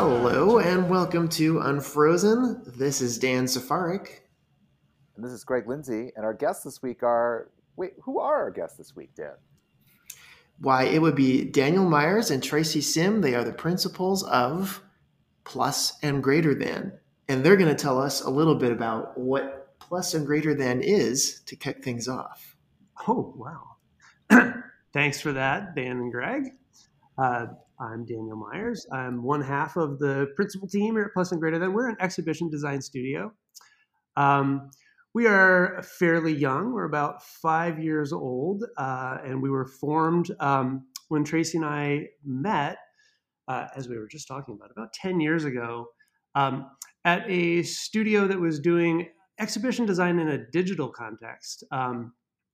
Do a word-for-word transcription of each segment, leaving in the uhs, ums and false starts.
Hello and welcome to Unfrozen. This is Dan Safarik. And this is Greg Lindsay. And our guests this week are, wait, who are our guests this week, Dan? Why, it would be Daniel Myers and Tracy Sim. They are the principals of Plus and Greater Than. And they're going to tell us a little bit about what Plus and Greater Than is to kick things off. Oh, wow. Thanks for that, Dan and Greg. Uh, I'm Daniel Myers. I'm one half of the principal team here at Plus and Greater Than. We're an exhibition design studio. Um, we are fairly young. We're about five years old, uh, and we were formed um, when Tracy and I met, uh, as we were just talking about, about ten years ago, um, at a studio that was doing exhibition design in a digital context. Um,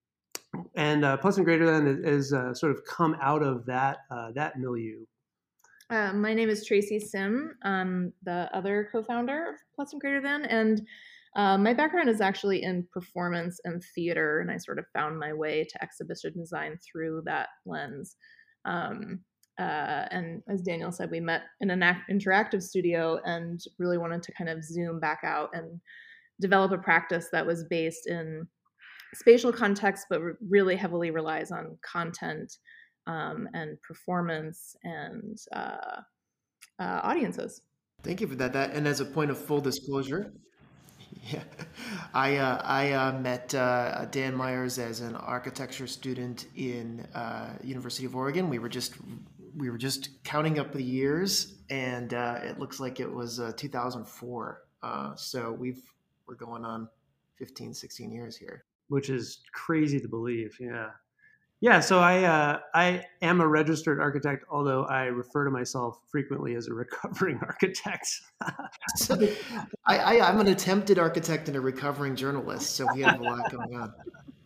And uh, Plus and Greater Than is uh, sort of come out of that uh, that milieu. Uh, my name is Tracy Sim. I'm the other co-founder of Plus and Greater Than, and uh, my background is actually in performance and theater, and I sort of found my way to exhibition design through that lens. Um, uh, and as Daniel said, we met in an act- interactive studio and really wanted to kind of zoom back out and develop a practice that was based in spatial context, but really heavily relies on content um, and performance and uh, uh, audiences. Thank you for that. That and as a point of full disclosure, yeah, I uh, I uh, met uh, Dan Myers as an architecture student in uh, University of Oregon. We were just we were just counting up the years, and uh, it looks like it was uh, two thousand four. Uh, so we've we're going on fifteen, sixteen years here. Which is crazy to believe. Yeah. Yeah. So I, uh, I am a registered architect, although I refer to myself frequently as a recovering architect. So, I, I, I'm an attempted architect and a recovering journalist. So we have a lot going on.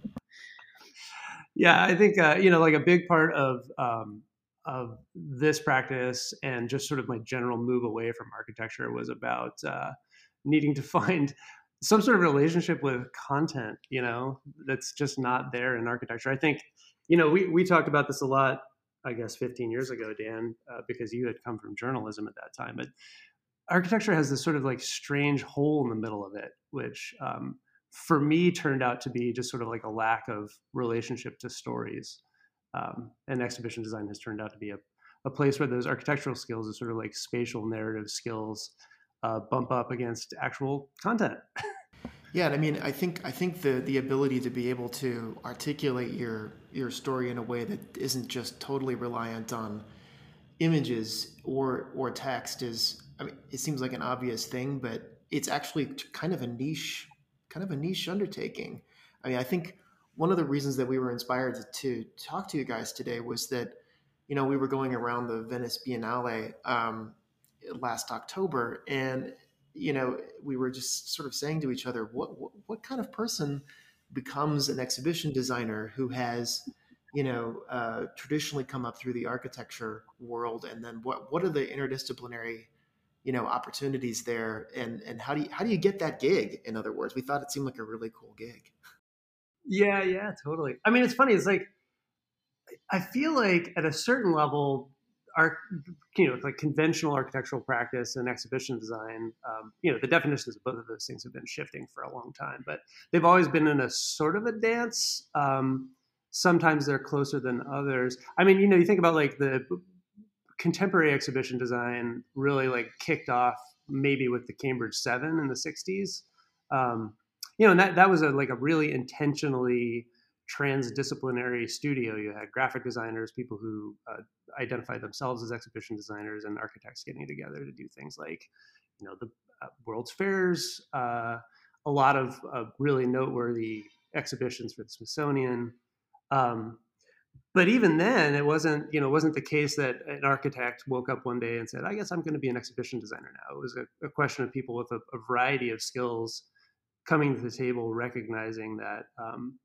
Yeah. I think, uh, you know, like a big part of, um, of this practice and just sort of my general move away from architecture was about uh, needing to find some sort of relationship with content, you know, that's just not there in architecture. I think, you know, we, we talked about this a lot, I guess, fifteen years ago, Dan, uh, because you had come from journalism at that time. But architecture has this sort of like strange hole in the middle of it, which um, for me turned out to be just sort of like a lack of relationship to stories. Um, and exhibition design has turned out to be a, a place where those architectural skills are sort of like spatial narrative skills Uh, bump up against actual content. Yeah, I mean, I think I think the the ability to be able to articulate your your story in a way that isn't just totally reliant on images or or text is, I mean, it seems like an obvious thing, but it's actually kind of a niche kind of a niche undertaking. I mean, I think one of the reasons that we were inspired to, to talk to you guys today was that, you know, we were going around the Venice Biennale um, last October, and you know, we were just sort of saying to each other, what, what what kind of person becomes an exhibition designer who has, you know, uh, traditionally come up through the architecture world, and then what what are the interdisciplinary, you know, opportunities there, and and how do you how do you get that gig? In other words, we thought it seemed like a really cool gig. Yeah, yeah, totally. I mean, it's funny. It's like I feel like at a certain level, our you know, like conventional architectural practice and exhibition design, um, you know, the definitions of both of those things have been shifting for a long time, but they've always been in a sort of a dance. Um, sometimes they're closer than others. I mean, you know, you think about like the contemporary exhibition design really like kicked off maybe with the Cambridge Seven in the sixties. Um, you know, and that, that was a, like a really intentionally transdisciplinary studio. You had graphic designers, people who uh, identified themselves as exhibition designers, and architects getting together to do things like, you know, the uh, World's Fairs, uh, a lot of uh, really noteworthy exhibitions for the Smithsonian. Um, but even then, it wasn't, you know, it wasn't the case that an architect woke up one day and said, "I guess I'm going to be an exhibition designer now." It was a, a question of people with a, a variety of skills coming to the table, recognizing that um,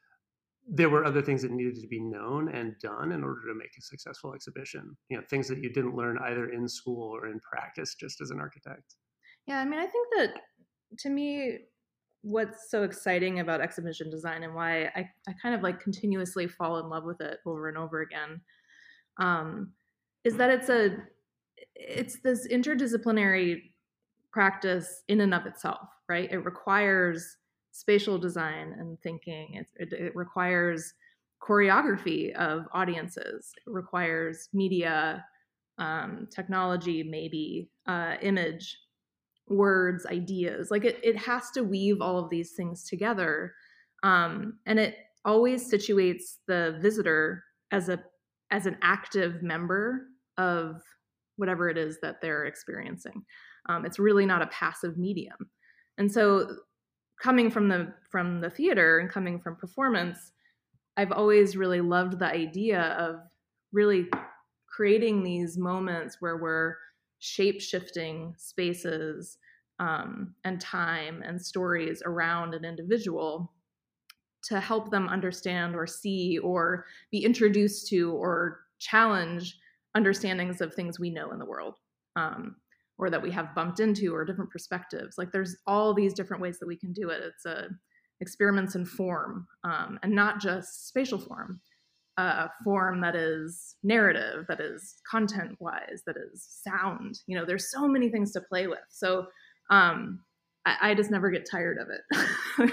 there were other things that needed to be known and done in order to make a successful exhibition. You know, things that you didn't learn either in school or in practice just as an architect. Yeah, I mean, I think that to me, what's so exciting about exhibition design and why I, I kind of like continuously fall in love with it over and over again um, is that it's a it's this interdisciplinary practice in and of itself, right? It requires spatial design and thinking. It, it, it requires choreography of audiences. It requires media, um, technology, maybe uh, image, words, ideas. Like it, it has to weave all of these things together, um, and it always situates the visitor as a as an active member of whatever it is that they're experiencing. Um, it's really not a passive medium. And so coming from the from the theater and coming from performance, I've always really loved the idea of really creating these moments where we're shape-shifting spaces um, and time and stories around an individual to help them understand or see or be introduced to or challenge understandings of things we know in the world, um, or that we have bumped into, or different perspectives. Like there's all these different ways that we can do it. It's a experiments in form, um, and not just spatial form, uh, form that is narrative, that is content-wise, that is sound. You know, there's so many things to play with. So um, I, I just never get tired of it.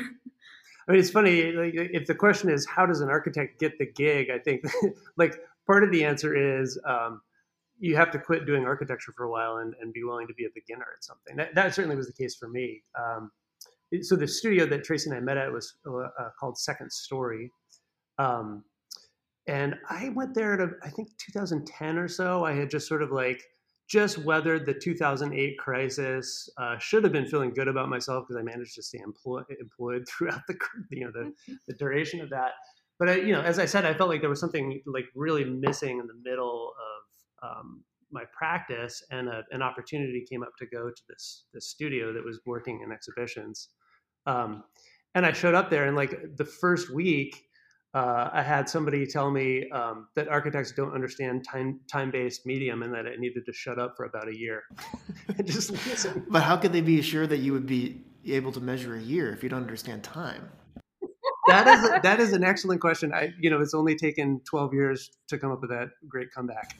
I mean, it's funny, like, if the question is, how does an architect get the gig? I think, like, part of the answer is um, you have to quit doing architecture for a while and, and be willing to be a beginner at something. That, that certainly was the case for me. Um, so the studio that Tracy and I met at was uh, called Second Story. Um, and I went there at, a, I think, two thousand ten or so. I had just sort of like, just weathered the two thousand eight crisis. Uh, should have been feeling good about myself because I managed to stay employed, employed throughout the you know the, the duration of that. But I, you know, as I said, I felt like there was something like really missing in the middle of um, my practice, and a, an opportunity came up to go to this this studio that was working in exhibitions. Um, and I showed up there, and like the first week, Uh, I had somebody tell me um, that architects don't understand time time-based medium, and that I needed to shut up for about a year and just listen. But how could they be sure that you would be able to measure a year if you don't understand time? That is a, that is an excellent question. I you know it's only taken twelve years to come up with that great comeback.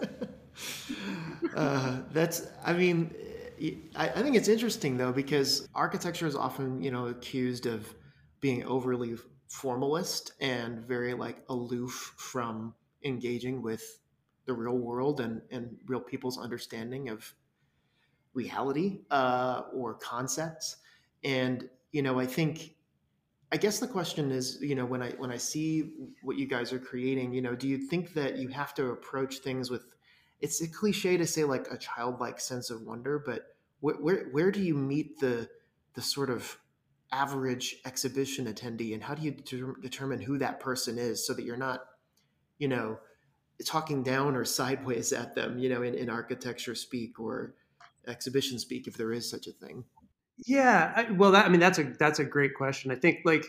uh, that's I mean, I, I think it's interesting though, because architecture is often you know accused of being overly formalist and very like aloof from engaging with the real world and, and real people's understanding of reality uh, or concepts. And, you know, I think, I guess the question is, you know, when I, when I see what you guys are creating, you know, do you think that you have to approach things with, it's a cliche to say like a childlike sense of wonder, but where, where, where do you meet the, the sort of average exhibition attendee, and how do you de- determine who that person is so that you're not, you know, talking down or sideways at them, you know, in, in architecture speak or exhibition speak, if there is such a thing? Yeah, I, well, that, I mean, that's a that's a great question. I think, like,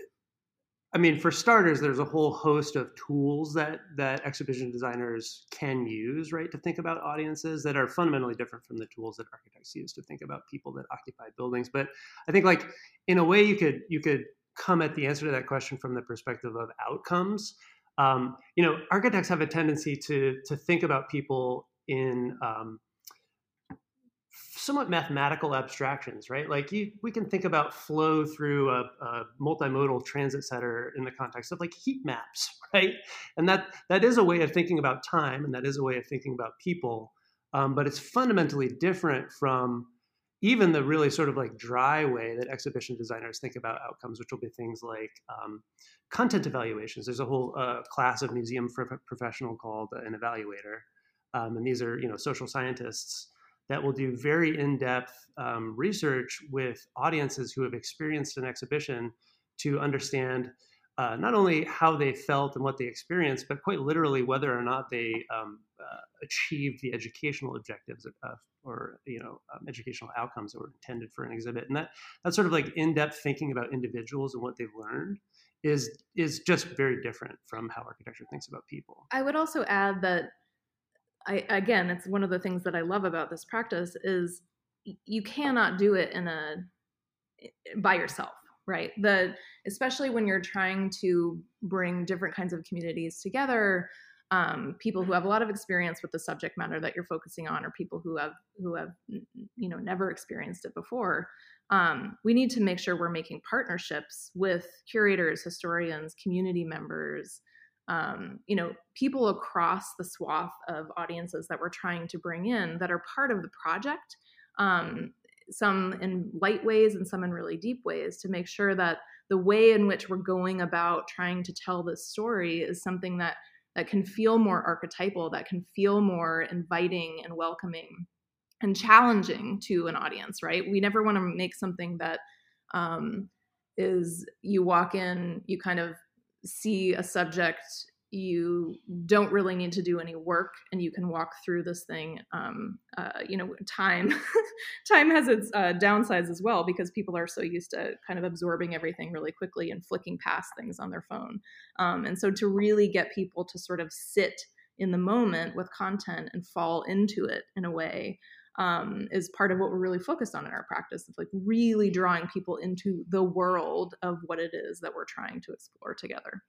I mean, for starters, there's a whole host of tools that that exhibition designers can use, right, to think about audiences that are fundamentally different from the tools that architects use to think about people that occupy buildings. But I think, like, in a way, you could you could come at the answer to that question from the perspective of outcomes. Um, you know, architects have a tendency to to think about people in um, somewhat mathematical abstractions, right? Like you, we can think about flow through a, a multimodal transit center in the context of like heat maps, right? And that that is a way of thinking about time, and that is a way of thinking about people. Um, but it's fundamentally different from even the really sort of like dry way that exhibition designers think about outcomes, which will be things like um, content evaluations. There's a whole uh, class of museum professional called an evaluator, um, and these are you know social scientists that will do very in-depth um, research with audiences who have experienced an exhibition to understand uh, not only how they felt and what they experienced, but quite literally whether or not they um, uh, achieved the educational objectives of, or you know um, educational outcomes that were intended for an exhibit. And that that sort of like in-depth thinking about individuals and what they've learned is is just very different from how architecture thinks about people. I would also add that I, again, it's one of the things that I love about this practice is you cannot do it in a by yourself, right? The especially when you're trying to bring different kinds of communities together, um, people who have a lot of experience with the subject matter that you're focusing on, or people who have who have you know never experienced it before. Um, we need to make sure we're making partnerships with curators, historians, community members, um, you know, people across the swath of audiences that we're trying to bring in that are part of the project, um, some in light ways and some in really deep ways, to make sure that the way in which we're going about trying to tell this story is something that that can feel more archetypal, that can feel more inviting and welcoming and challenging to an audience, right? We never want to make something that um, is, you walk in, you kind of see a subject, you don't really need to do any work, and you can walk through this thing. Um, uh, you know, time, time has its uh, downsides as well, because people are so used to kind of absorbing everything really quickly and flicking past things on their phone. Um, and so to really get people to sort of sit in the moment with content and fall into it in a way, Um, is part of what we're really focused on in our practice. It's like really drawing people into the world of what it is that we're trying to explore together.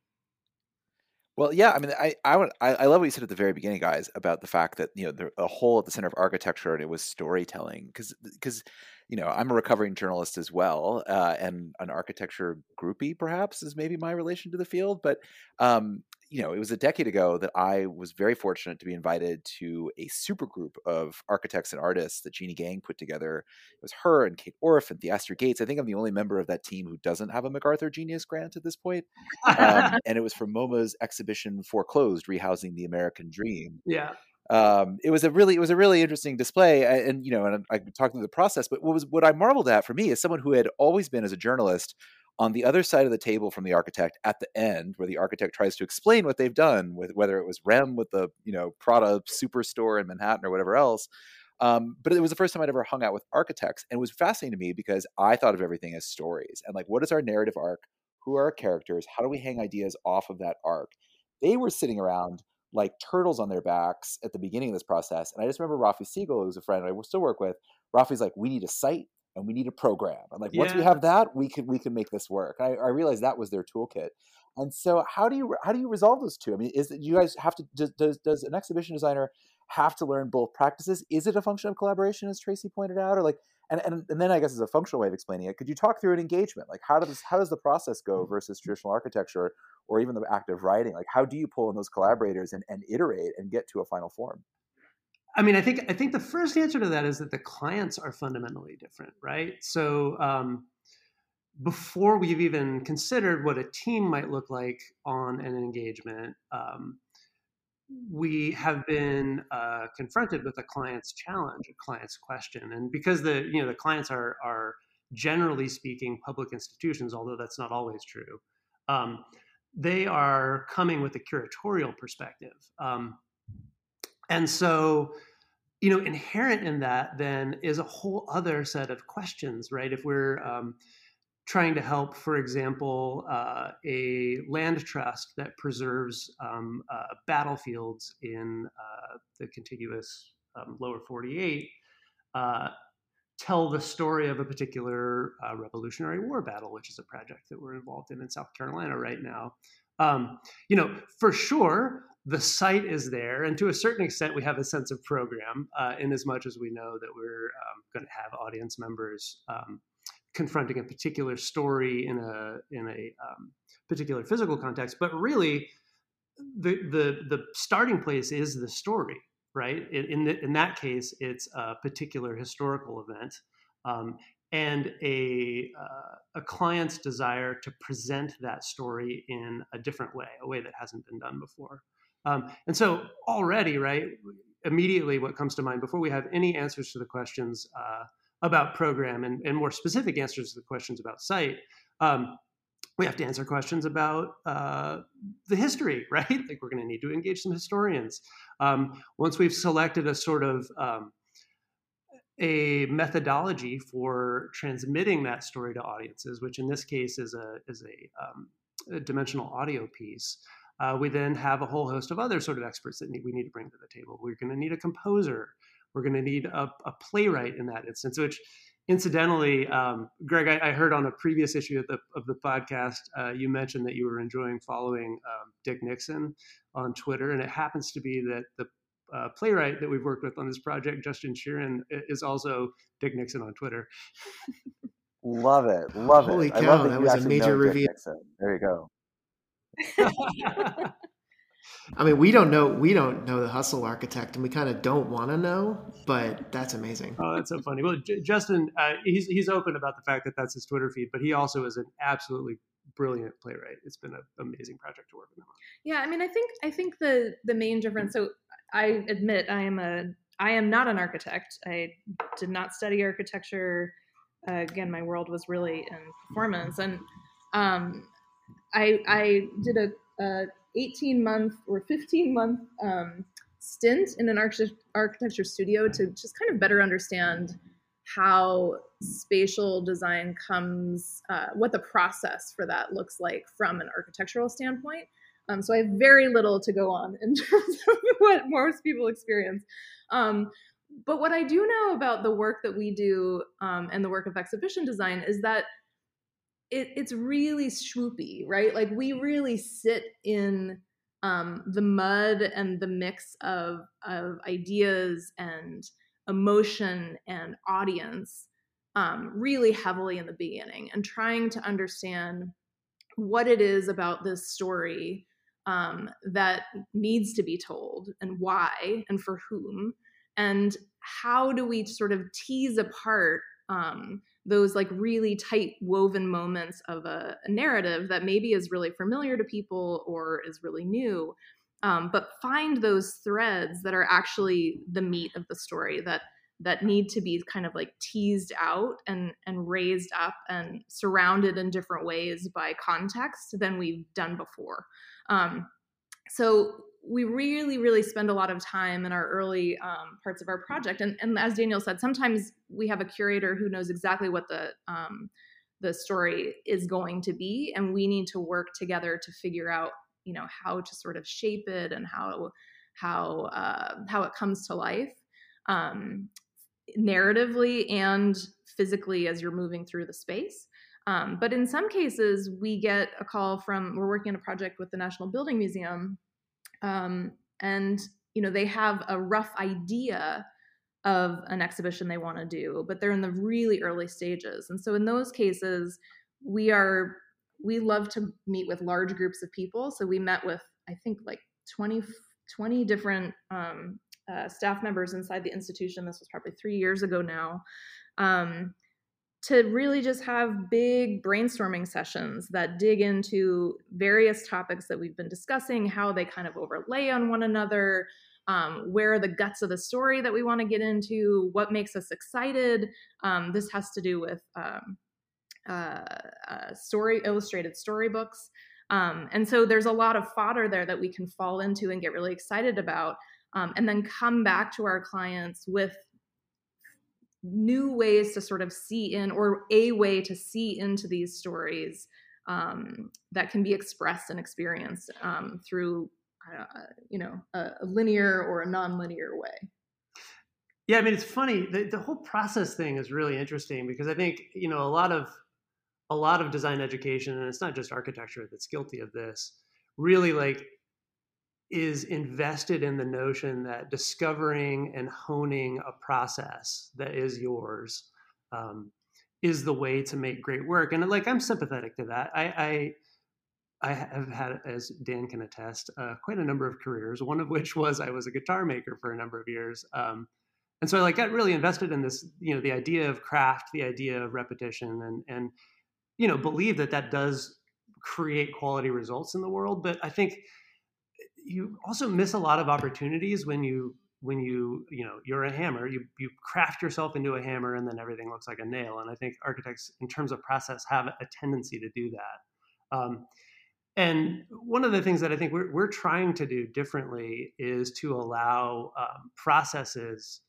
Well, yeah, I mean, I I, would, I I love what you said at the very beginning, guys, about the fact that, you know, the a whole at the center of architecture, and it was storytelling, because because you know, I'm a recovering journalist as well, uh, and an architecture groupie perhaps is maybe my relation to the field, but um, you know, it was a decade ago that I was very fortunate to be invited to a super group of architects and artists that Jeannie Gang put together. It was her and Kate Orff and Theaster Gates. I think I'm the only member of that team who doesn't have a MacArthur Genius Grant at this point. Um, and it was for MoMA's exhibition Foreclosed, Rehousing the American Dream. Yeah. Um, it was a really, it was a really interesting display, and, and you know, and I talked through the process. But what was what I marveled at for me, as someone who had always been, as a journalist, on the other side of the table from the architect at the end, where the architect tries to explain what they've done, with whether it was Rem with the, you know, Prada superstore in Manhattan or whatever else. Um, but it was the first time I'd ever hung out with architects, and it was fascinating to me because I thought of everything as stories, and like, what is our narrative arc? Who are our characters? How do we hang ideas off of that arc? They were sitting around like turtles on their backs at the beginning of this process. And I just remember Rafi Siegel, who's a friend I still work with. Rafi's like, we need a site and we need a program. And like, once Yeah. we have that, we can we can make this work. I, I realized that was their toolkit. And so how do you how do you resolve those two? I mean, is that you guys have to does, does does an exhibition designer have to learn both practices? Is it a function of collaboration, as Tracy pointed out, or like, and and, and then I guess as a functional way of explaining it, could you talk through an engagement? Like, how does how does the process go versus traditional architecture, or even the act of writing? Like, how do you pull in those collaborators and, and iterate and get to a final form? I mean, I think I think the first answer to that is that the clients are fundamentally different, right? So um, before we've even considered what a team might look like on an engagement, um, we have been uh, confronted with a client's challenge, a client's question, and because the you know the clients are are generally speaking public institutions, although that's not always true, um, they are coming with a curatorial perspective, um, and so you know inherent in that then is a whole other set of questions, right? If we're um, trying to help, for example, uh, a land trust that preserves um, uh, battlefields in uh, the contiguous um, lower forty-eight, uh, tell the story of a particular uh, Revolutionary War battle, which is a project that we're involved in in South Carolina right now. Um, you know, for sure, the site is there, and to a certain extent, we have a sense of program, uh, in as much as we know that we're um, going to have audience members um, confronting a particular story in a in a um, particular physical context. But really, the the the starting place is the story, right? In in, the, in that case, it's a particular historical event, um, and a uh, a client's desire to present that story in a different way, a way that hasn't been done before. Um, and so already, right, immediately what comes to mind before we have any answers to the questions uh, about program and, and more specific answers to the questions about site, um, we have to answer questions about uh, the history, right? Like, we're going to need to engage some historians. Um, once we've selected a sort of um, a methodology for transmitting that story to audiences, which in this case is a is a, um, a dimensional audio piece, uh, we then have a whole host of other sort of experts that need, we need to bring to the table. We're going to need a composer. We're going to need a, a playwright in that instance, which incidentally, um, Greg, I, I heard on a previous issue of the of the podcast, uh, you mentioned that you were enjoying following um, Dick Nixon on Twitter, and it happens to be that the uh, playwright that we've worked with on this project, Justin Sheeran, is also Dick Nixon on Twitter. Love it, love Holy it. cow, I love that, that you was a actually major know Dick reveal. Nixon. There you go. I mean, we don't know we don't know the Hustle architect, and we kind of don't want to know, but that's amazing. Oh, that's so funny. Well, J- Justin, uh, he's he's open about the fact that that's his Twitter feed, but he also is an absolutely brilliant playwright. It's been an amazing project to work with him on. Yeah, I mean, I think I think the the main difference. So I admit I am a I am not an architect. I did not study architecture. Uh, again, my world was really in performance, and um, I I did a, a eighteen month or fifteen month um, stint in an arch- architecture studio to just kind of better understand how spatial design comes, uh, what the process for that looks like from an architectural standpoint. Um, so I have very little to go on in terms of what most people experience. Um, but what I do know about the work that we do um, and the work of exhibition design is that it, it's really swoopy, right? Like we really sit in um, the mud and the mix of, of ideas and emotion and audience um, really heavily in the beginning, and trying to understand what it is about this story um, that needs to be told, and why, and for whom, and how do we sort of tease apart um, those like really tight woven moments of a, a narrative that maybe is really familiar to people or is really new, um, but find those threads that are actually the meat of the story that that need to be kind of like teased out and and raised up and surrounded in different ways by context than we've done before. Um, so we really, really spend a lot of time in our early um, parts of our project. And, and as Daniel said, sometimes we have a curator who knows exactly what the um, the story is going to be, and we need to work together to figure out, you know, how to sort of shape it and how how uh, how it comes to life. Um, narratively and physically as you're moving through the space. Um, but in some cases, we get a call from, we're working on a project with the National Building Museum, um, and you know they have a rough idea of an exhibition they want to do, but they're in the really early stages. And so in those cases, we are we love to meet with large groups of people. So we met with, I think, like twenty, twenty different um, Uh, staff members inside the institution. This was probably three years ago now, um, to really just have big brainstorming sessions that dig into various topics that we've been discussing, how they kind of overlay on one another, um, where are the guts of the story that we want to get into, what makes us excited. Um, this has to do with um, uh, uh, story illustrated storybooks. Um, and so there's a lot of fodder there that we can fall into and get really excited about. Um, and then come back to our clients with new ways to sort of see in, or a way to see into these stories um, that can be expressed and experienced um, through, uh, you know, a, a linear or a non-linear way. Yeah, I mean, it's funny. The, the whole process thing is really interesting because I think, you know, a lot of a lot of design education, and it's not just architecture that's guilty of this, really like is invested in the notion that discovering and honing a process that is yours um, is the way to make great work. And like, I'm sympathetic to that. I, I, I have had, as Dan can attest, uh, quite a number of careers, one of which was I was a guitar maker for a number of years. Um, and so I like got really invested in this, you know, the idea of craft, the idea of repetition, and, and, you know, believe that that does create quality results in the world. But I think you also miss a lot of opportunities when you when you you know you're a hammer, you you craft yourself into a hammer and then everything looks like a nail. And I think architects in terms of process have a tendency to do that. Um, and one of the things that I think we're we're trying to do differently is to allow um, processes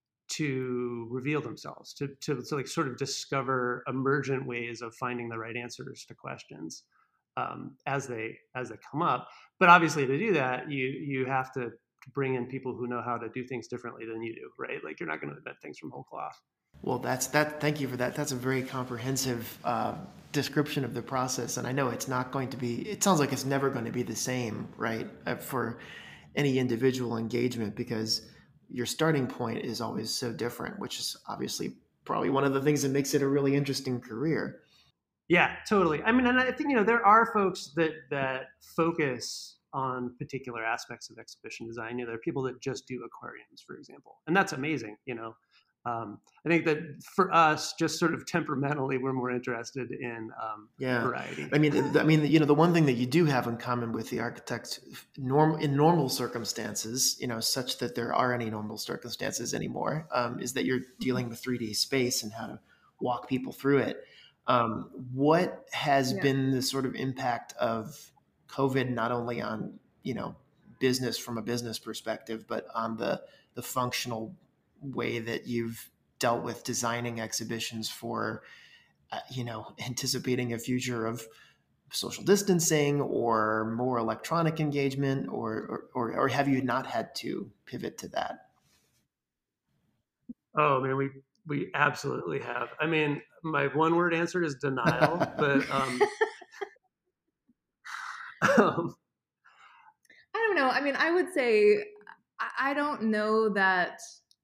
to reveal themselves, to, to to like sort of discover emergent ways of finding the right answers to questions um, as they as they come up. But obviously, to do that, you you have to bring in people who know how to do things differently than you do, right? Like you're not going to invent things from whole cloth. Well, that's that. Thank you for that. That's a very comprehensive uh, description of the process, and I know it's not going to be. It sounds like it's never going to be the same, right, uh, for any individual engagement, because your starting point is always so different, which is obviously probably one of the things that makes it a really interesting career. Yeah, totally. I mean, and I think, you know, there are folks that that focus on particular aspects of exhibition design. You know, there are people that just do aquariums, for example, and that's amazing. You know, um, I think that for us, just sort of temperamentally, we're more interested in um, Yeah, variety. I mean, I mean, you know, the one thing that you do have in common with the architects, norm in normal circumstances, you know, such that there are any normal circumstances anymore, um, is that you're dealing with three D space and how to walk people through it. Um, what has Yeah. been the sort of impact of COVID, not only on, you know, business from a business perspective, but on the the functional way that you've dealt with designing exhibitions for, uh, you know, anticipating a future of social distancing or more electronic engagement, or, or, or have you not had to pivot to that? Oh man, we we absolutely have. I mean, my one word answer is denial, but um, um, I don't know. I mean, I would say I don't know that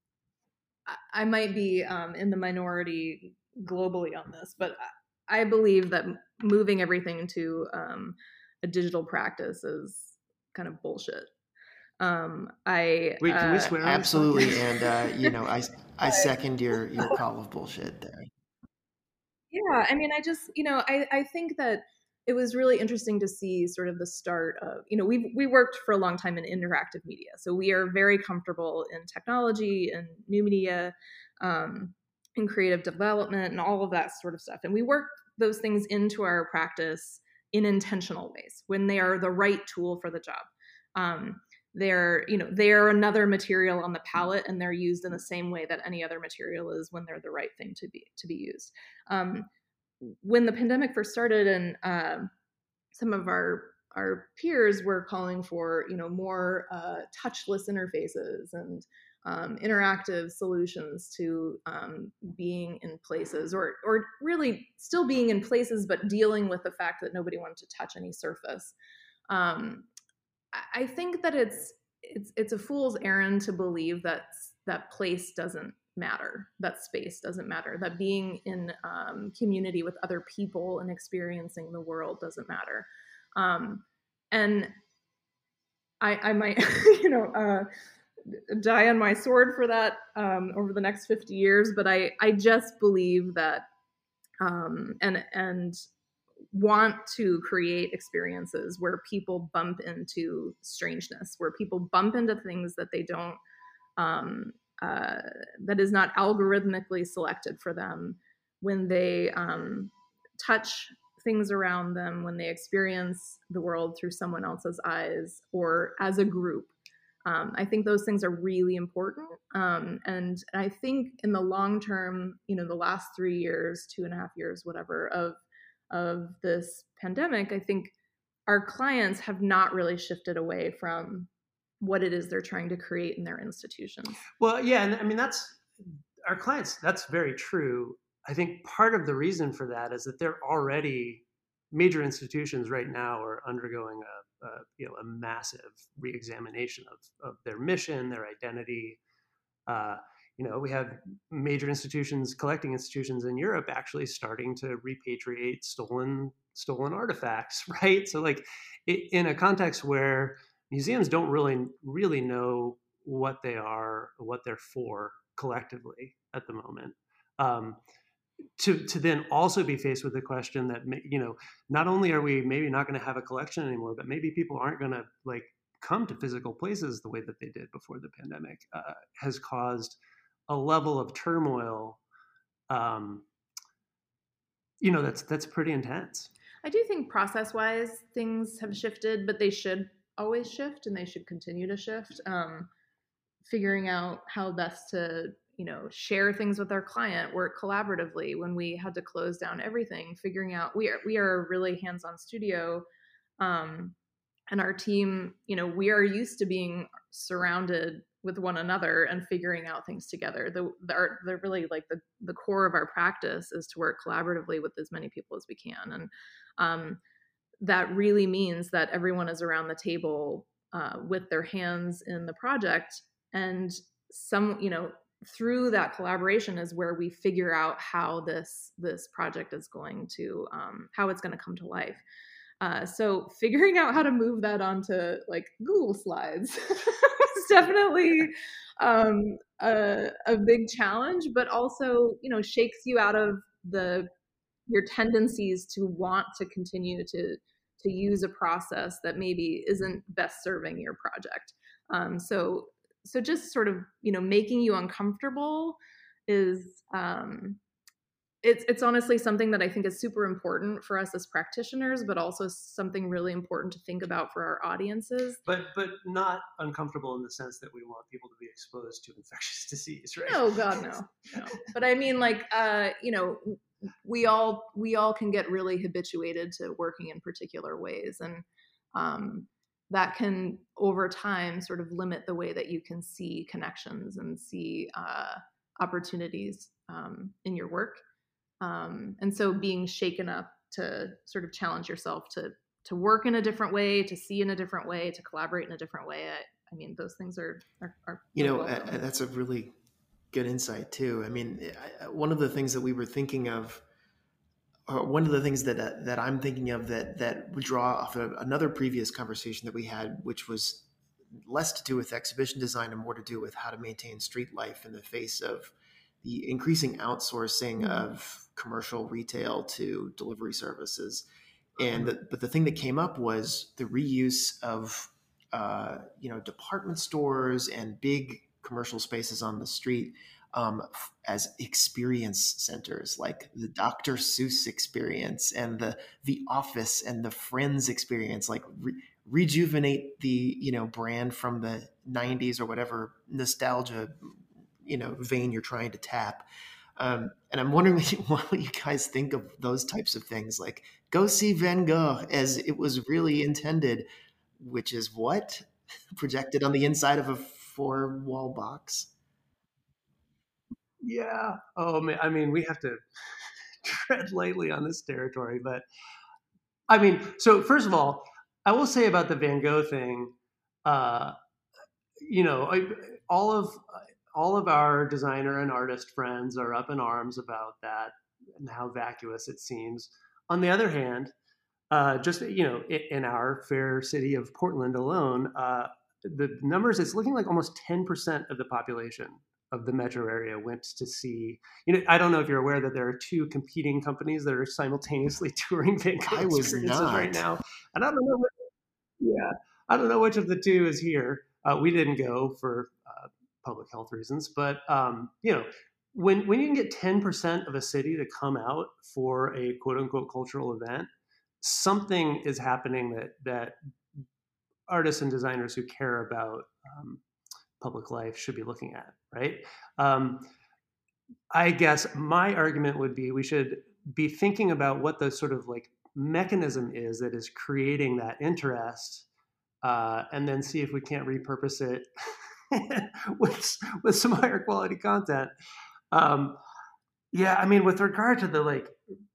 I might be um, in the minority globally on this, but I believe that moving everything to um, a digital practice is kind of bullshit. Um, I wait, can we uh, swear on this Absolutely, podcast? and uh, you know, I I second your your call of bullshit there. Yeah, I mean, I just, you know, I, I think that it was really interesting to see sort of the start of, you know, we we worked for a long time in interactive media, so we are very comfortable in technology and new media, um, in creative development and all of that sort of stuff, and we work those things into our practice in intentional ways when they are the right tool for the job. Um, they're, you know, they're another material on the palette, and they're used in the same way that any other material is when they're the right thing to be to be used. Um, when the pandemic first started, and uh, some of our our peers were calling for, you know, more uh, touchless interfaces and um, interactive solutions to um, being in places, or or really still being in places, but dealing with the fact that nobody wanted to touch any surface. Um, I think that it's it's it's a fool's errand to believe that that place doesn't matter, that space doesn't matter, that being in um, community with other people and experiencing the world doesn't matter. Um, and I, I might, you know, uh, die on my sword for that um, over the next fifty years, but I, I just believe that um, and and want to create experiences where people bump into strangeness, where people bump into things that they don't, um, uh, that is not algorithmically selected for them, when they um, touch things around them, when they experience the world through someone else's eyes or as a group. Um, I think those things are really important. Um, and I think in the long term, you know, the last three years, two and a half years, whatever, of of this pandemic, I think our clients have not really shifted away from what it is they're trying to create in their institutions. Well, yeah, and I mean that's our clients. That's very true. I think part of the reason for that is that they're already major institutions right now are undergoing a, a you know a massive reexamination of of their mission, their identity. Uh, you know, we have major institutions, collecting institutions in Europe, actually starting to repatriate stolen stolen artifacts, right? So, like, it, in a context where museums don't really really know what they are, what they're for collectively at the moment. Um, to to then also be faced with the question that, you know, not only are we maybe not going to have a collection anymore, but maybe people aren't going to like come to physical places the way that they did before the pandemic, uh, has caused a level of turmoil, um, you know, that's that's pretty intense. I do think process wise things have shifted, but they should always shift and they should continue to shift. Um, figuring out how best to, you know, share things with our client, work collaboratively when we had to close down everything, figuring out we are we are a really hands-on studio. Um, and our team, you know, we are used to being surrounded with one another and figuring out things together. The, the art, the really like the, the core of our practice is to work collaboratively with as many people as we can. And um, that really means that everyone is around the table uh, with their hands in the project. And some, you know, through that collaboration is where we figure out how this, this project is going to, um, how it's going to come to life. Uh, so figuring out how to move that onto like Google Slides is definitely um, a, a big challenge, but also, you know, shakes you out of the your tendencies to want to continue to to use a process that maybe isn't best serving your project. Um, so so just sort of, you know, making you uncomfortable is um, It's it's honestly something that I think is super important for us as practitioners, but also something really important to think about for our audiences. But but not uncomfortable in the sense that we want people to be exposed to infectious disease, right? No, God, no, no. But I mean, like, uh, you know, we all we all can get really habituated to working in particular ways, and um, that can over time sort of limit the way that you can see connections and see uh, opportunities um, in your work. Um, and so being shaken up to sort of challenge yourself to to work in a different way, to see in a different way, to collaborate in a different way. I, I mean, those things are, are, are you know, uh, that's a really good insight too. I mean, I, one of the things that we were thinking of, or one of the things that uh, that I'm thinking of that that would draw off of another previous conversation that we had, which was less to do with exhibition design and more to do with how to maintain street life in the face of the increasing outsourcing mm-hmm. of commercial retail to delivery services. And the, but the thing that came up was the reuse of uh, you know, department stores and big commercial spaces on the street um, as experience centers, like the Doctor Seuss experience and the the Office and the Friends experience, like re- rejuvenate the, you know, brand from the nineties or whatever nostalgia, you know, vein you're trying to tap. Um, and I'm wondering what you guys think of those types of things, like go see Van Gogh as it was really intended, which is what? Projected on the inside of a four wall box. Yeah. Oh, man. I mean, we have to tread lightly on this territory, but I mean, so first of all, I will say about the Van Gogh thing, uh, you know, I, all of, all of our designer and artist friends are up in arms about that and how vacuous it seems. On the other hand, uh, just, you know, in, in our fair city of Portland alone, uh, the numbers, it's looking like almost ten percent of the population of the metro area went to see, you know, I don't know if you're aware that there are two competing companies that are simultaneously touring Van Gogh I was experiences not. right now. And I don't know, what, yeah, I don't know which of the two is here. Uh, we didn't go for uh, public health reasons, but um, you know, when when you can get ten percent of a city to come out for a quote unquote cultural event, something is happening that that artists and designers who care about um, public life should be looking at, right? Um, I guess my argument would be we should be thinking about what the sort of like mechanism is that is creating that interest, uh, and then see if we can't repurpose it with with some higher quality content. Um, yeah, I mean, with regard to the like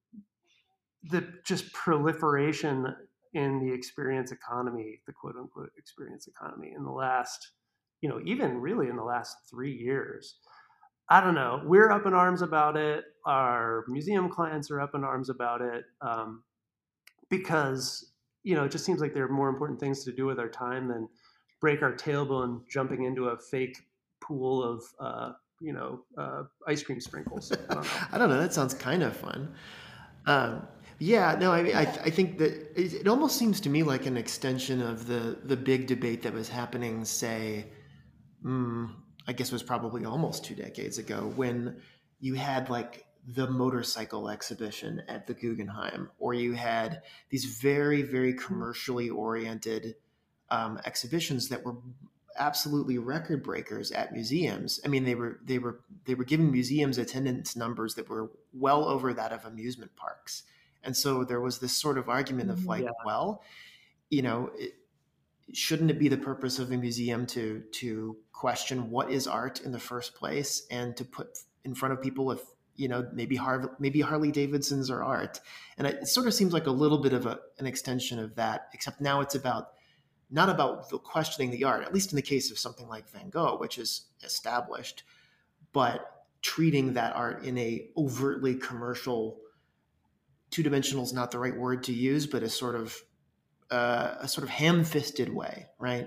the just proliferation in the experience economy, the quote unquote experience economy in the last, you know, even really in the last three years. I don't know. We're up in arms about it. Our museum clients are up in arms about it um, because, you know, it just seems like there are more important things to do with our time than break our tailbone jumping into a fake pool of, uh, you know, uh, ice cream sprinkles. I don't know. I don't know. That sounds kind of fun. Um, yeah, no, I mean, I, I think that it, it almost seems to me like an extension of the the big debate that was happening, say, mm, I guess it was probably almost two decades ago, when you had like the motorcycle exhibition at the Guggenheim, or you had these very, very commercially oriented um, exhibitions that were absolutely record breakers at museums. I mean, they were they were they were giving museums attendance numbers that were well over that of amusement parks. And so there was this sort of argument of like, Yeah. well, you know, it, shouldn't it be the purpose of a museum to to question what is art in the first place, and to put in front of people if, you know, maybe Harvey, maybe Harley Davidsons are art? And it, it sort of seems like a little bit of a, an extension of that, except now it's about not about the questioning the art, at least in the case of something like Van Gogh, which is established, but treating that art in a overtly commercial, two-dimensional is not the right word to use, but a sort of uh, a sort of ham-fisted way, right?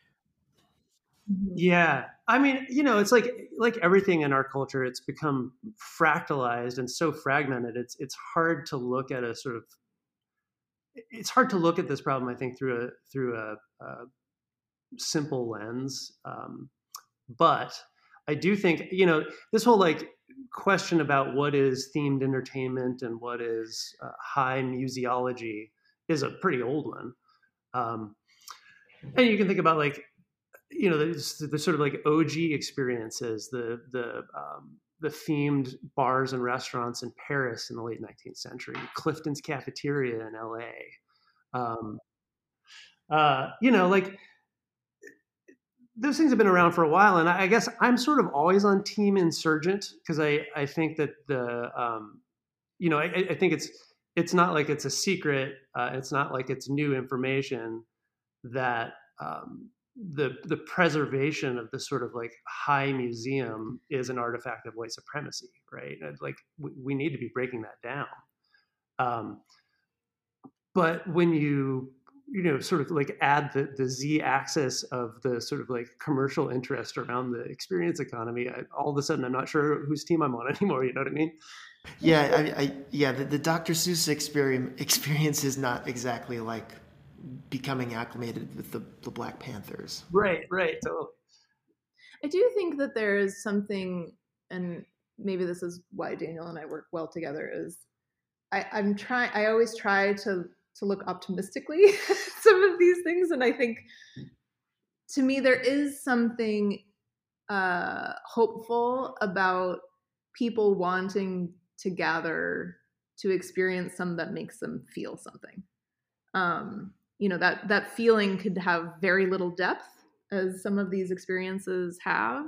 Yeah. I mean, you know, it's like like everything in our culture, it's become fractalized and so fragmented. It's it's hard to look at a sort of it's hard to look at this problem, I think, through a through a, a simple lens. Um, but I do think, you know, this whole like question about what is themed entertainment and what is uh, high museology is a pretty old one. Um, and you can think about like, you know, the, the sort of like O G experiences, the the um, the themed bars and restaurants in Paris in the late nineteenth century, Clifton's Cafeteria in L A. Um, uh, you know, like those things have been around for a while, and I guess I'm sort of always on team insurgent because I I think that the um, you know I, I think it's it's not like it's a secret, uh, it's not like it's new information that um, the the preservation of this sort of like high museum is an artifact of white supremacy, right? Like we, we need to be breaking that down. Um, but when you you know sort of like add the the z axis of the sort of like commercial interest around the experience economy, I, all of a sudden I'm not sure whose team I'm on anymore. You know what I mean? Yeah, I, I yeah the, the Doctor Seuss experience experience is not exactly like becoming acclimated with the, the Black Panthers. Right, right, totally. I do think that there is something, and maybe this is why Daniel and I work well together, is I, I'm trying, I always try to, to look optimistically at some of these things. And I think to me, there is something uh, hopeful about people wanting to gather to experience some that makes them feel something. Um, you know, that that feeling could have very little depth, as some of these experiences have.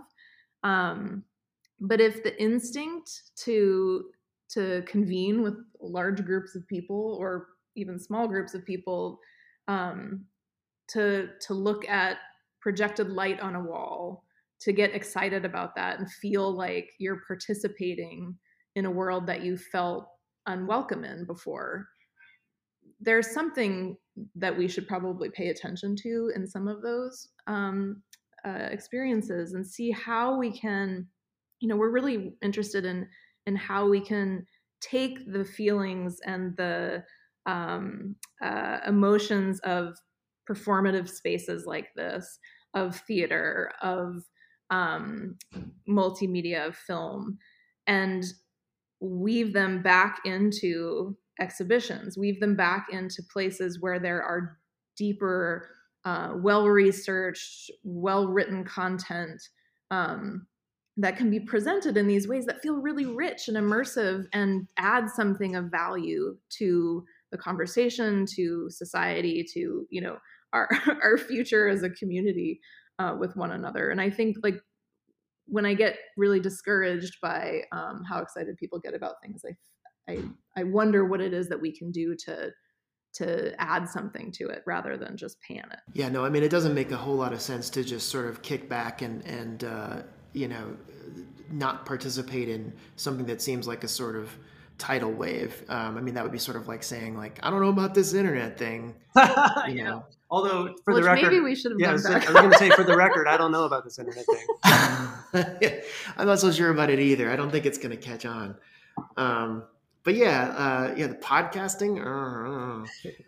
Um, but if the instinct to to convene with large groups of people, or even small groups of people, um, to to look at projected light on a wall, to get excited about that and feel like you're participating in a world that you felt unwelcome in before, there's something that we should probably pay attention to in some of those um, uh, experiences, and see how we can, you know, we're really interested in in how we can take the feelings and the um, uh, emotions of performative spaces like this, of theater, of um, multimedia, of film, and weave them back into exhibitions, weave them back into places where there are deeper, uh, well-researched, well-written content um, that can be presented in these ways that feel really rich and immersive and add something of value to the conversation, to society, to, you know, our our future as a community uh, with one another. And I think, like, when I get really discouraged by um, how excited people get about things, I I, I wonder what it is that we can do to to add something to it rather than just pan it. Yeah, no, I mean, it doesn't make a whole lot of sense to just sort of kick back and, and uh, you know, not participate in something that seems like a sort of tidal wave. Um, I mean, that would be sort of like saying, like, I don't know about this internet thing. You yeah. know. Although, for Which the record, maybe we should have yeah, done so, better. I was going to say, for the record, I don't know about this internet thing. I'm not so sure about it either. I don't think it's going to catch on. Um, but yeah, uh, yeah, the podcasting. Uh,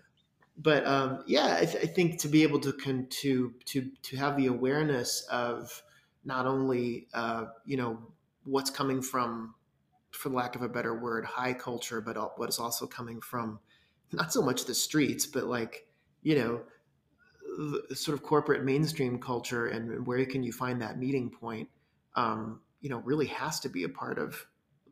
but um, yeah, I, th- I think to be able to con- to to to have the awareness of not only uh, you know what's coming from, for lack of a better word, high culture, but what is also coming from not so much the streets, but like, you know, the sort of corporate mainstream culture, and where can you find that meeting point, um, you know, really has to be a part of,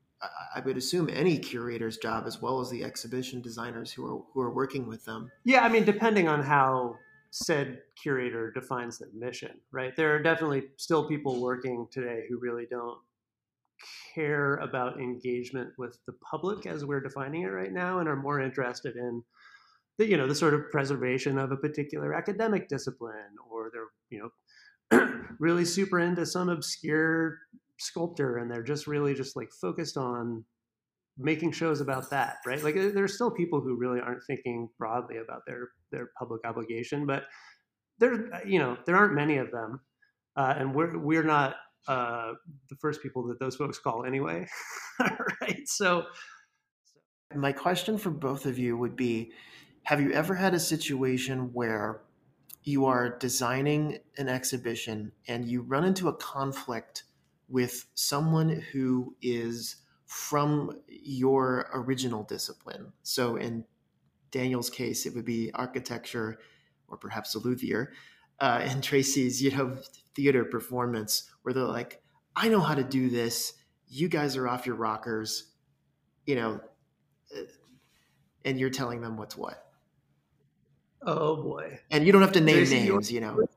I would assume, any curator's job, as well as the exhibition designers who are who are working with them. Yeah, I mean, depending on how said curator defines their mission, right? There are definitely still people working today who really don't care about engagement with the public as we're defining it right now, and are more interested in the, you know, the sort of preservation of a particular academic discipline, or they're, you know, really super into some obscure sculptor and they're just really just like focused on making shows about that, right? Like there's still people who really aren't thinking broadly about their their public obligation, but there, you know, there aren't many of them, uh, and we're we're not uh, the first people that those folks call anyway, right? So, my question for both of you would be: have you ever had a situation where you are designing an exhibition and you run into a conflict with someone who is from your original discipline? So in Daniel's case, it would be architecture or perhaps a luthier. Uh, and Tracy's, you know, theater performance, where they're like, I know how to do this. You guys are off your rockers, you know, and you're telling them what's what. Oh boy. And you don't have to name Tracy, names, you know.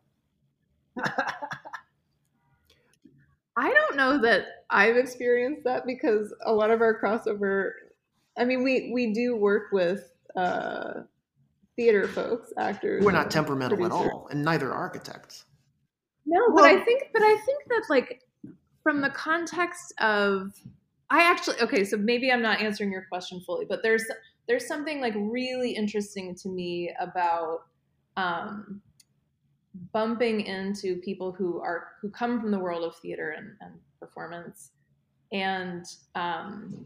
I don't know that I've experienced that, because a lot of our crossover, I mean, we, we do work with uh, theater folks, actors. We're not temperamental producers. at all, and neither are architects. No, Well, but I think, but I think that like from the context of, I actually, okay, so maybe I'm not answering your question fully, but there's, there's something like really interesting to me about um, bumping into people who are, who come from the world of theater and, and performance, and um,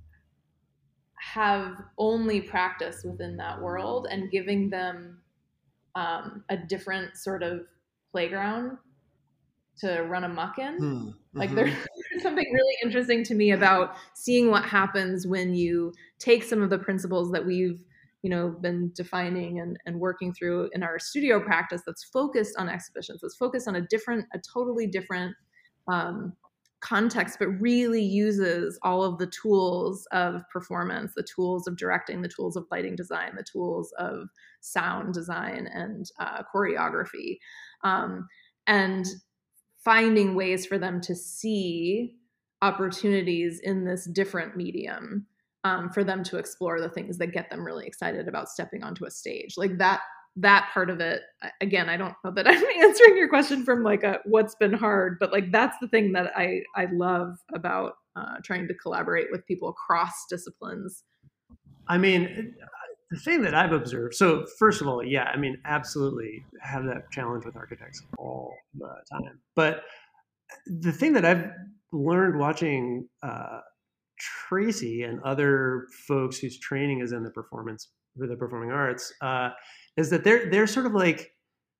have only practice within that world, and giving them um, a different sort of playground to run amok in. Hmm. Like Mhm. there's something really interesting to me about seeing what happens when you take some of the principles that we've, you know, been defining and, and working through in our studio practice that's focused on exhibitions, that's focused on a different, a totally different um, context, but really uses all of the tools of performance, the tools of directing, the tools of lighting design, the tools of sound design and uh, choreography. Um, and finding ways for them to see opportunities in this different medium, um, for them to explore the things that get them really excited about stepping onto a stage. Like that, that part of it, again, I don't know that I'm answering your question from like a what's been hard, but like that's the thing that I, I love about uh, trying to collaborate with people across disciplines. I mean, the thing that I've observed, so first of all, yeah, I mean, absolutely have that challenge with architects all the time. But the thing that I've learned watching uh, Tracy and other folks whose training is in the performance, for the performing arts, uh, is that they're they're sort of like,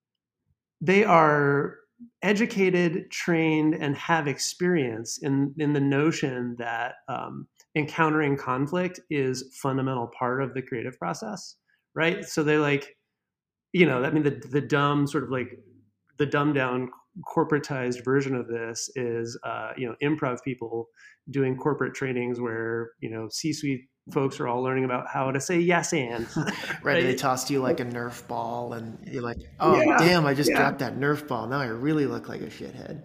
they are educated, trained, and have experience in in the notion that um, encountering conflict is fundamental part of the creative process, right? So they're like, you know, I mean, the the dumb sort of like the dumbed down corporatized version of this is, uh, you know, improv people doing corporate trainings where, you know, C-suite folks are all learning about how to say yes and. Right, right? they tossed you like a Nerf ball, and you're like, oh, Yeah, damn, I just yeah. dropped that Nerf ball. Now I really look like a shithead.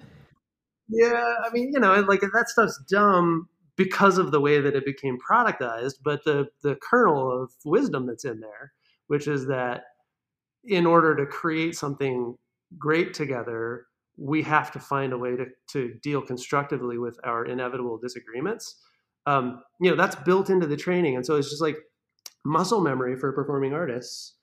Yeah, I mean, you know, like that stuff's dumb because of the way that it became productized, but the the kernel of wisdom that's in there, which is that in order to create something great together, we have to find a way to, to deal constructively with our inevitable disagreements. Um, you know, that's built into the training. And so it's just like muscle memory for performing artists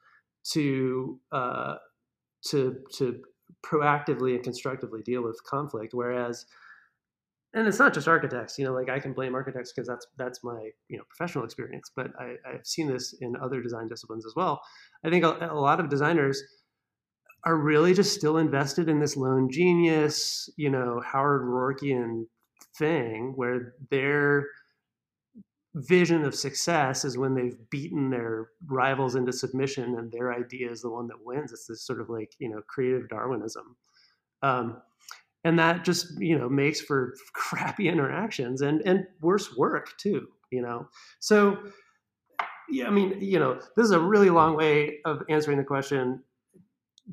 to uh, to to proactively and constructively deal with conflict. Whereas, and it's not just architects, you know, like I can blame architects because that's that's my, you know, professional experience, but I, I've seen this in other design disciplines as well. I think a, a lot of designers are really just still invested in this lone genius, you know, Howard Rorkean thing where their vision of success is when they've beaten their rivals into submission and their idea is the one that wins. It's this sort of like, you know, creative Darwinism. Um, and that just, you know, makes for crappy interactions and, and worse work too, you know? So, yeah, I mean, you know, this is a really long way of answering the question.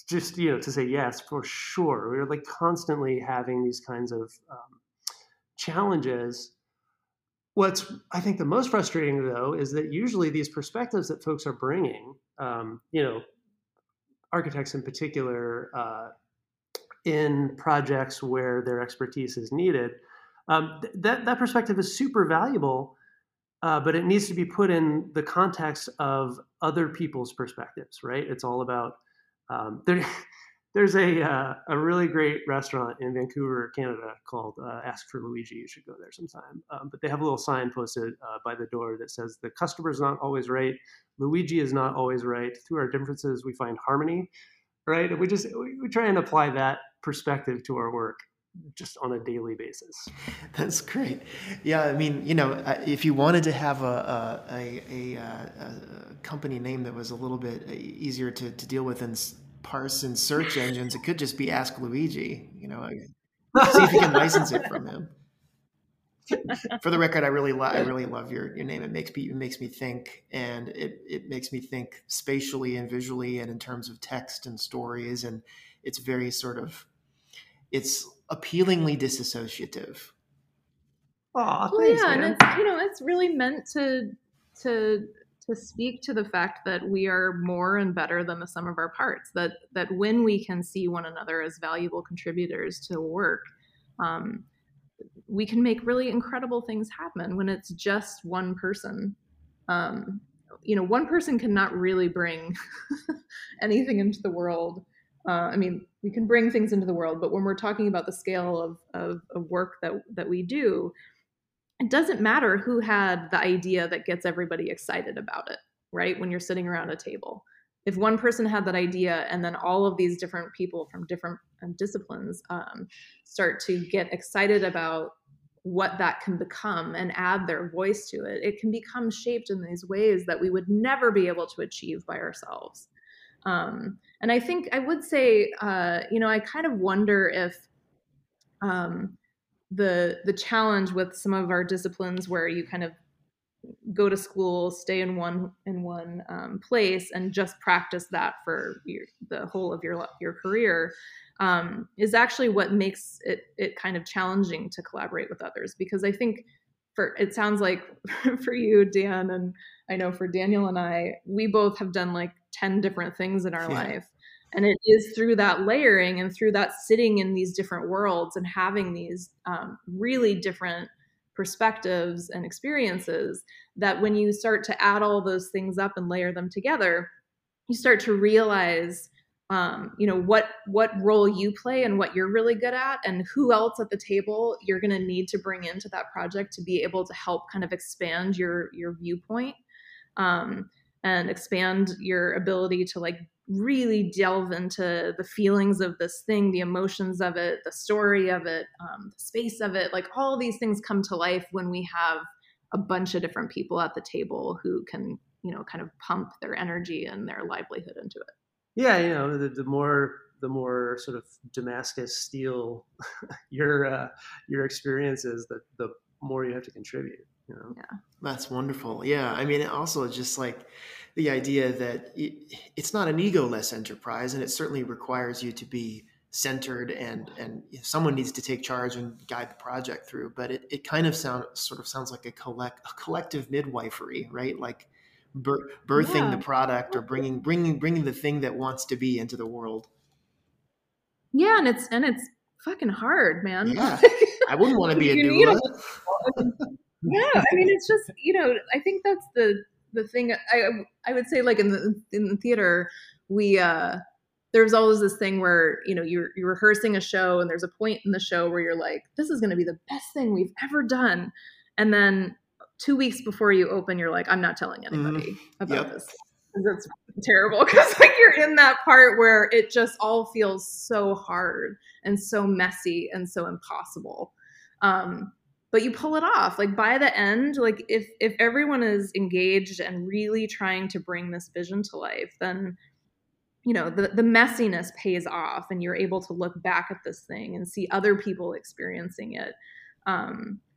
just, you know, to say yes, for sure. We're like constantly having these kinds of um, challenges. What's, I think, the most frustrating, though, is that usually these perspectives that folks are bringing, um, you know, architects in particular, uh, in projects where their expertise is needed, um, th- that that perspective is super valuable, uh, but it needs to be put in the context of other people's perspectives, right? It's all about um, there. There's a uh, a really great restaurant in Vancouver, Canada called uh, Ask for Luigi. You should go there sometime. Um, but they have a little sign posted uh, by the door that says, "The customer's not always right. Luigi is not always right. Through our differences, we find harmony." Right? And we just we, we try and apply that perspective to our work just on a daily basis. That's great. Yeah, I mean, you know, if you wanted to have a a, a, a, a company name that was a little bit easier to, to deal with and parse in search engines, it could just be Ask Luigi. You know, see if you can license it from him. For the record, I really lo- I really love your, your name. It makes me it makes me think, and it, it makes me think spatially and visually, and in terms of text and stories, and it's very sort of it's appealingly disassociative. Oh, well, thanks, yeah, man. and it's, you know, it's really meant to to to speak to the fact that we are more and better than the sum of our parts. That that when we can see one another as valuable contributors to work, um, we can make really incredible things happen. When it's just one person, um, you know, one person cannot really bring anything into the world. Uh, I mean, we can bring things into the world, but when we're talking about the scale of, of, of work that, that we do, it doesn't matter who had the idea that gets everybody excited about it, right? When you're sitting around a table. If one person had that idea and then all of these different people from different disciplines um, start to get excited about what that can become and add their voice to it, it can become shaped in these ways that we would never be able to achieve by ourselves. Um, and I think I would say, uh, you know, I kind of wonder if um, the the challenge with some of our disciplines where you kind of go to school, stay in one in one um, place, and just practice that for your, the whole of your your career, um, is actually what makes it it kind of challenging to collaborate with others. Because I think for it sounds like for you, Dan, and I know for Daniel and I, we both have done like ten different things in our yeah. life. And it is through that layering and through that sitting in these different worlds and having these um, really different perspectives and experiences that when you start to add all those things up and layer them together, you start to realize, um, you know, what what role you play and what you're really good at and who else at the table you're going to need to bring into that project to be able to help kind of expand your your viewpoint um, and expand your ability to like really delve into the feelings of this thing, the emotions of it, the story of it, um, the space of it. Like all these things come to life when we have a bunch of different people at the table who can, you know, kind of pump their energy and their livelihood into it. Yeah, you know, the, the more the more sort of Damascus steel your uh, your experience is, the the more you have to contribute. You know? Yeah, that's wonderful. Yeah, I mean, also just like the idea that it, it's not an egoless enterprise, and it certainly requires you to be centered, and and someone needs to take charge and guide the project through. But it, it kind of sound sort of sounds like a collect a collective midwifery, right? Like bir- birthing yeah. the product or bringing bringing bringing the thing that wants to be into the world. Yeah, and it's and it's fucking hard, man. Yeah, I wouldn't want to be a doula. Yeah, I mean, it's just, you know, I think that's the the thing. I I would say, like in the in the theater, we uh, there's always this thing where, you know, you're you're rehearsing a show, and there's a point in the show where you're like, this is going to be the best thing we've ever done, and then two weeks before you open, you're like, I'm not telling anybody mm, about yep. this. It's terrible because like you're in that part where it just all feels so hard and so messy and so impossible. Um, but you pull it off. Like by the end, like if if everyone is engaged and really trying to bring this vision to life, then you know the the messiness pays off, and you're able to look back at this thing and see other people experiencing it. Um,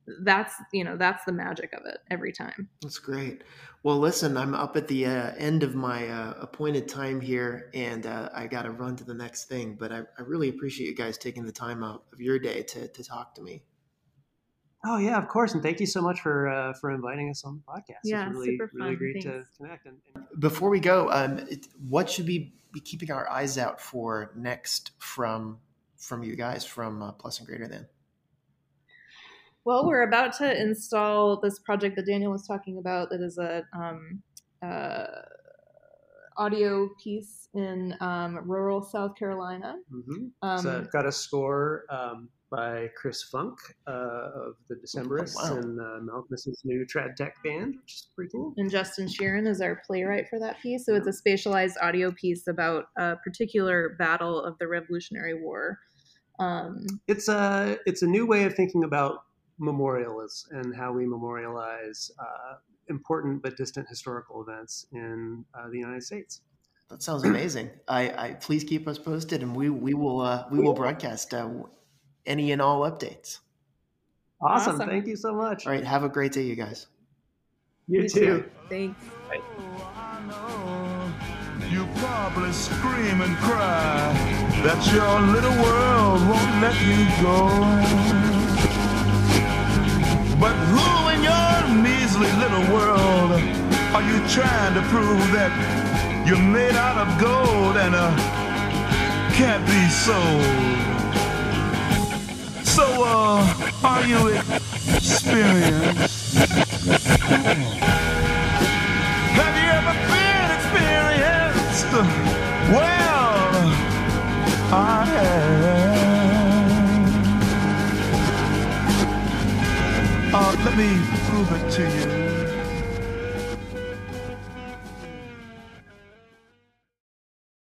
that's, you know, that's the magic of it every time. That's great. Well, listen, I'm up at the uh, end of my uh, appointed time here, and uh, I got to run to the next thing. But I, I really appreciate you guys taking the time out of your day to to talk to me. Oh yeah, of course, and thank you so much for uh, for inviting us on the podcast. Yeah, it's really, super fun. really great Thanks. to connect. And, and Before we go, um, it, what should we be keeping our eyes out for next from from you guys from uh, Plus and Greater Than? Well, we're about to install this project that Daniel was talking about. That is a um, uh, audio piece in um, rural South Carolina. mm-hmm. Um, so I've got a score um, by Chris Funk uh, of the Decemberists Oh, wow. and uh, Malcolm's new trad tech band, which is pretty cool. And Justin Sheeran is our playwright for that piece. So it's a spatialized audio piece about a particular battle of the Revolutionary War. Um, It's a it's a new way of thinking about memorials and how we memorialize uh, important but distant historical events in uh, the United States. That sounds amazing. I, I please keep us posted, and we we will uh, we will broadcast uh, any and all updates. Awesome. Awesome. Thank you so much. All right, have a great day, you guys. You, You too. too. Thanks. You probably scream and cry that your little world won't let you go. But who in your measly little world are you trying to prove that you're made out of gold and uh, can't be sold? So, uh, are you experienced? Have you ever been experienced? Well, I have. Uh, let me prove it to you.